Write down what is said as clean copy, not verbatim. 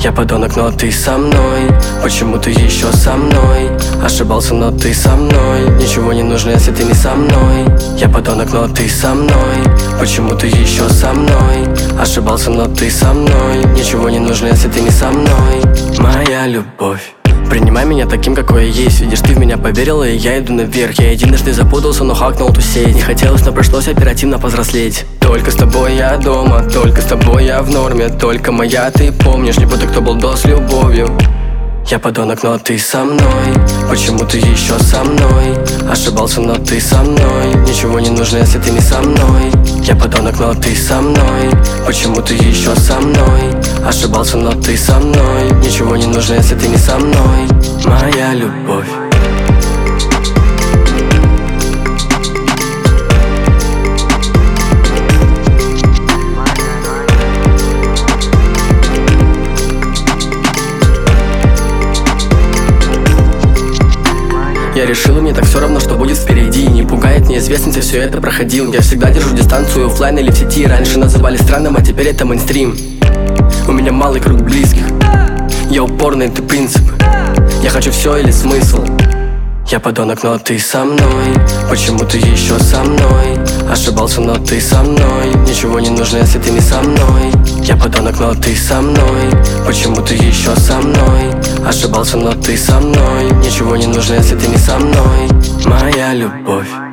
Я подонок, но ты со мной. Почему ты еще со мной? Ошибался, но ты со мной. Ничего не нужно, если ты не со мной. Я подонок, но ты со мной. Почему ты еще со мной? Ошибался, но ты со мной. Ничего не нужно, если ты не со мной. Моя любовь, принимай меня таким, какой я есть. Видишь, ты в меня поверила, и я иду наверх. Я единожды запутался, но хакнул ту сеть. Не хотелось, но пришлось оперативно повзрослеть. Только с тобой я дома, только с тобой я в норме. Только моя ты помнишь, не буду, кто был до с любовью. Я подонок, но ты со мной. Почему ты еще со мной? Ошибался, но ты со мной. Ничего не нужно, если ты не со мной. Я подонок, но ты со мной. Почему ты еще со мной? Ошибался, но ты со мной. Ничего не нужно, если ты не со мной. Моя любовь. Я решил, мне так все равно, что будет впереди. Не пугает неизвестность, я все это проходил. Я всегда держу дистанцию оффлайн или в сети. Раньше называли странным, а теперь это мейнстрим. У меня малый круг близких. Я упорный, ты принцип. Я хочу все или смысл. Я подонок, но ты со мной. Почему ты еще со мной? Ошибался, но ты со мной. Ничего не нужно, если ты не со мной. Я подонок, но ты со мной. Почему ты еще со мной? Ошибался, но ты со мной. Ничего не нужно, если ты не со мной. Моя любовь.